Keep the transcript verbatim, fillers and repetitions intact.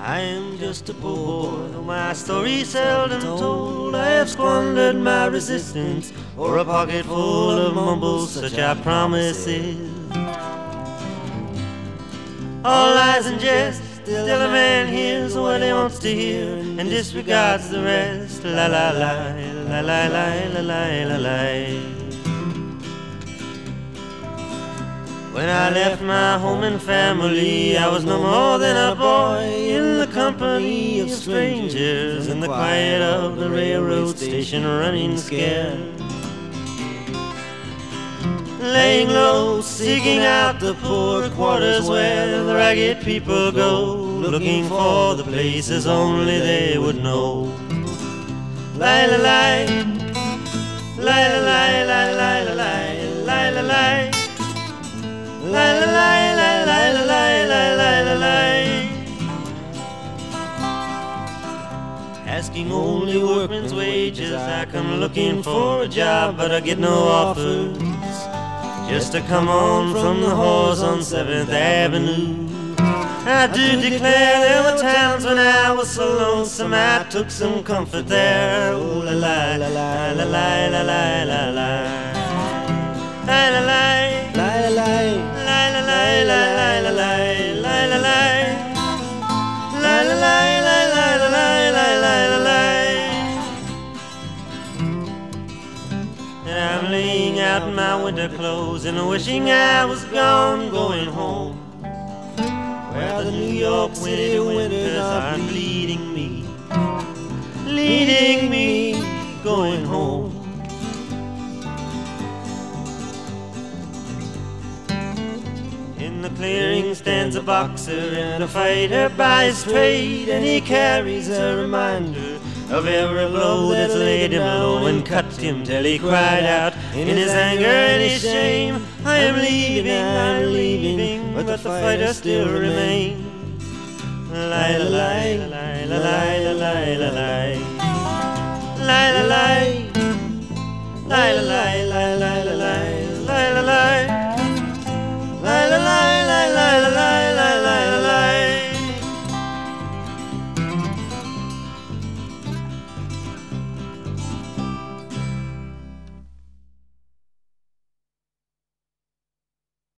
I am just a poor boy, though my story's seldom told. I have squandered my resistance for a pocket full of mumbles, such are promises. All lies and jest, still a man hears what he wants to hear and disregards the rest. La la la, la la la, la la la la. When I left my home and family, I was no more than a boy in the company of strangers, in the quiet of the railroad station, running scared, laying low, seeking out the poor quarters where the ragged people go, looking for the places only they would know. La la la, la la la, la la la, la la la. La la la la la la la la la la. Asking only workman's wages, I come looking for a job, but I get no offers. Just to come on from the horse on seventh Avenue. I do declare there were times when I was so lonesome I took some comfort there. Oh la la la la la la la la la la la la la la la. And I'm laying out in my winter clothes and wishing I was gone, going home, where the New York City winters are leading me, leading me, going home. In the clearing stands a boxer and a fighter by his trade, and he carries a reminder of every blow that's laid him low and cut him till he cried out in his anger and his shame, I am leaving, I'm leaving, but the fighter still remains. La la la la la la la la la la la la la la.